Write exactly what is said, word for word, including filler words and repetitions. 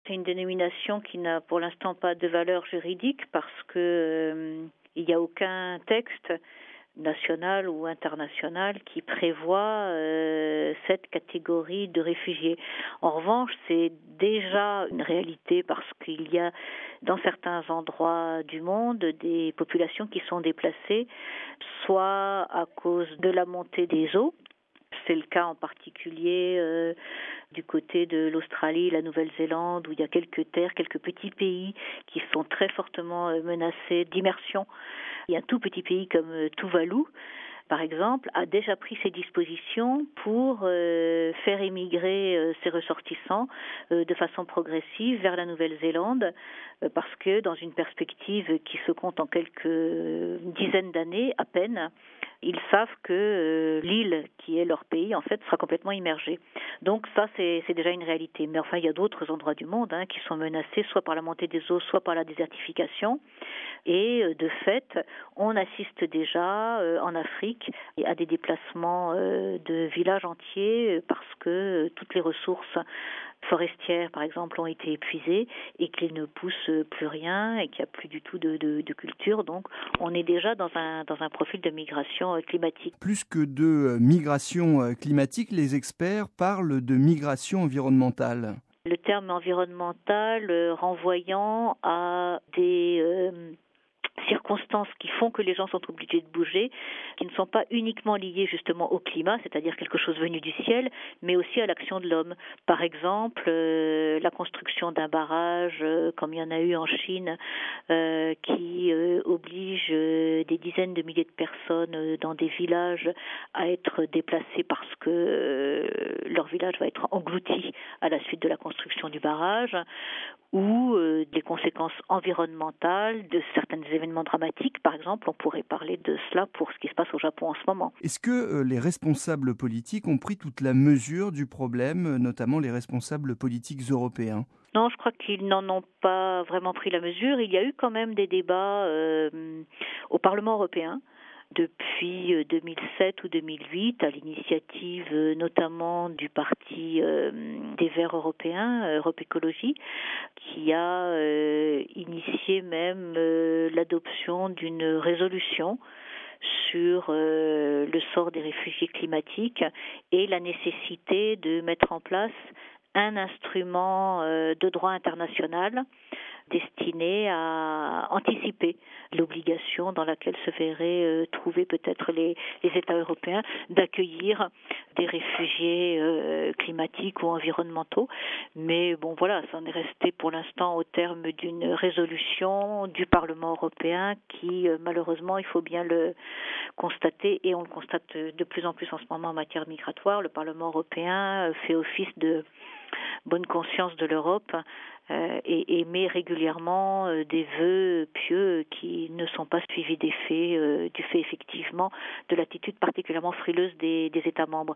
c'est une dénomination qui n'a pour l'instant pas de valeur juridique parce que euh, il n'y a aucun texte national ou international qui prévoit euh, cette catégorie de réfugiés. En revanche, c'est déjà une réalité parce qu'il y a dans certains endroits du monde des populations qui sont déplacées, soit à cause de la montée des eaux. C'est le cas en particulier euh, du côté de l'Australie, la Nouvelle-Zélande, où il y a quelques terres, quelques petits pays qui sont très fortement menacés d'immersion. Il y a un tout petit pays comme Tuvalu, par exemple, a déjà pris ses dispositions pour euh, faire émigrer euh, ses ressortissants euh, de façon progressive vers la Nouvelle-Zélande, euh, parce que dans une perspective qui se compte en quelques dizaines d'années à peine, ils savent que euh, l'île qui est leur pays, en fait, sera complètement immergée. Donc ça, c'est, c'est déjà une réalité. Mais enfin, il y a d'autres endroits du monde hein, qui sont menacés soit par la montée des eaux, soit par la désertification. Et euh, de fait, on assiste déjà euh, en Afrique à des déplacements euh, de villages entiers euh, parce que euh, toutes les ressources forestières, par exemple, ont été épuisées et qu'il ne pousse plus rien et qu'il n'y a plus du tout de, de, de culture. Donc, on est déjà dans un, dans un profil de migration climatique. Plus que de migration climatique, les experts parlent de migration environnementale. Le terme environnemental euh, renvoyant à des euh, circonstances qui font que les gens sont obligés de bouger, qui ne sont pas uniquement liées justement au climat, c'est-à-dire quelque chose venu du ciel, mais aussi à l'action de l'homme. Par exemple, euh, la construction d'un barrage, euh, comme il y en a eu en Chine, euh, qui euh, oblige euh, des dizaines de milliers de personnes euh, dans des villages à être déplacés parce que euh, leur village va être englouti à la suite de la construction du barrage, ou euh, des conséquences environnementales de certains événements dramatiques. Par exemple, on pourrait parler de cela pour ce qui se passe au Japon en ce moment. Est-ce que euh, les responsables politiques ont pris toute la mesure du problème, notamment les responsables politiques européens ? Non, je crois qu'ils n'en ont pas vraiment pris la mesure. Il y a eu quand même des débats euh, au Parlement européen depuis deux mille sept ou deux mille huit, à l'initiative notamment du Parti euh, des Verts européens, Europe Écologie, qui a euh, initié même euh, l'adoption d'une résolution sur euh, le sort des réfugiés climatiques et la nécessité de mettre en place un instrument euh, de droit international destiné à anticiper l'obligation dans laquelle se verraient euh, trouver peut-être les, les États européens d'accueillir des réfugiés euh, climatiques ou environnementaux. Mais bon, voilà, ça en est resté pour l'instant au terme d'une résolution du Parlement européen qui, euh, malheureusement, il faut bien le constater, et on le constate de plus en plus en ce moment en matière migratoire, le Parlement européen fait office de bonne conscience de l'Europe euh, et émet régulièrement euh, des vœux pieux qui ne sont pas suivis des faits, euh, du fait effectivement de l'attitude particulièrement frileuse des, des États membres.